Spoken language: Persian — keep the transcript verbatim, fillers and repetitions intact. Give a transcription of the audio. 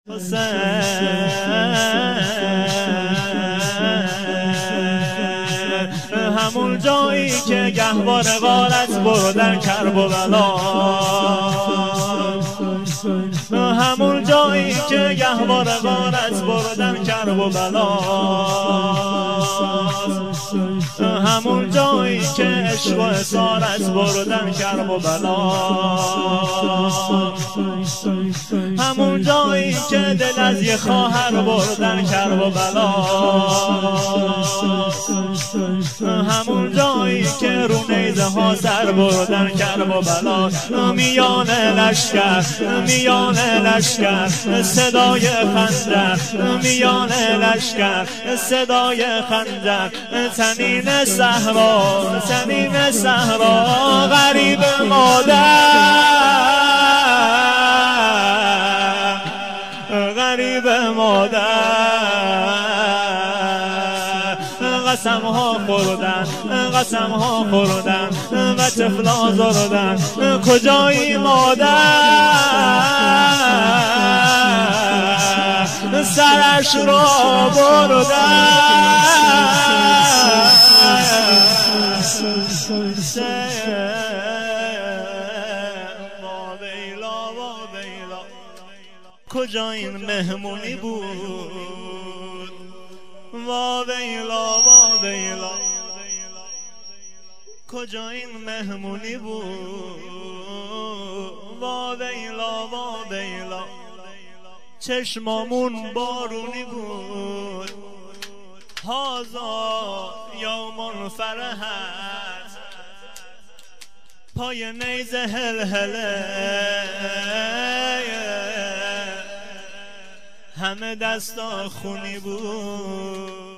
همون جایی که گهواره وارت بردن کربلا، همون جایی که گهواره وارت بردن کربلا، همون جایی که عشق و اسارت بردن کربلا، همون جایی که دل از یه خواهر بردن کربلا، همون جایی که رو نیزه ها سر بردن کربلا. میان لشکر میان لشکر صدای خنجر، میان لشکر صدای خنجر، تنین صحرا تنین صحرا، غریب مادر غریب مادر، قسم ها خوردن قسم ها خوردن و طفلا زردن. کجایی مادر سرش را بردن، کجا این مهمونی بود؟ وا ویلا وا ویلا، کجا این مهمونی بود؟ وا ویلا وا ویلا، چشمامون بارونی بود. هازا یوم فرحت، پای نیزه هل هله، همه دستا خونی بود.